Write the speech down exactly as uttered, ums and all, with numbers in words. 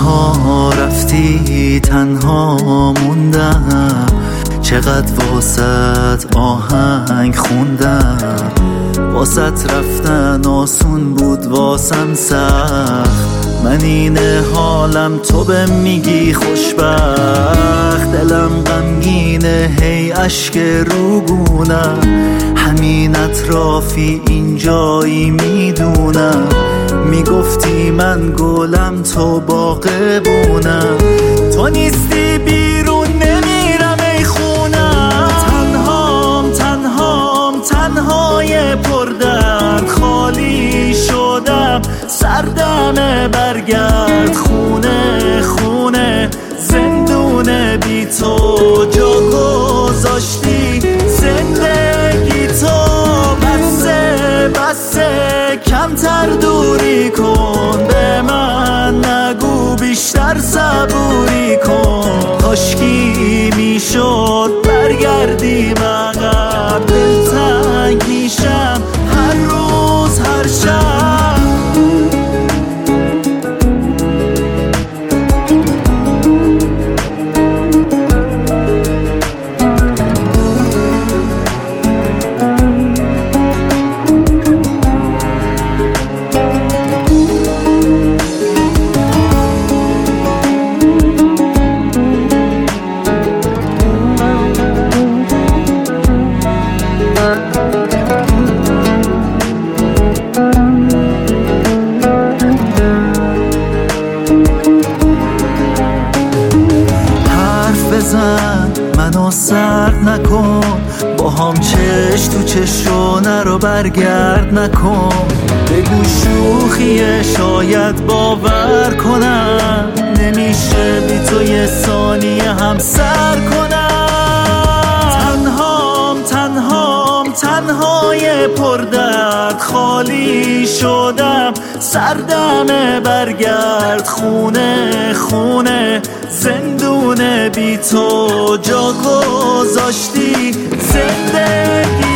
تنها رفتی تنها موندم، چقدر واسط آهنگ خوندم. واسط رفتن آسون بود واسم سخت، من این حالم تو به میگی خوشبخت. دلم غمگینه هی اشک روگونم، همین اطرافی اینجایی میدونم. میگفتی من گلم تو باغبونم، تو نیستی بیرون نمیرم ای خونم. تنهام تنهام تنهای پردرد، خالی شدم سردمه برگرد. خونه خونه زندونه بی تو جا گذاشتی زندگی تو. بسه بسه کمتر دوری کن، به من نگو بیشتر صبوری کن. کاشکی میشد برگردیم عقب، دلتنگ میشم هر روز هر شب. منو سرد نکن، با هم چش تو چش رو نرو برگرد نکن. بگو شوخیه شاید باور کنم، نمیشه بی تو یه ثانیه هم سر کنم. تنهام تنهام تنهای پردرد، خالی شدم سردمه برگرد. خونه خونه زندونه بی تو جا گذاشتی زندگی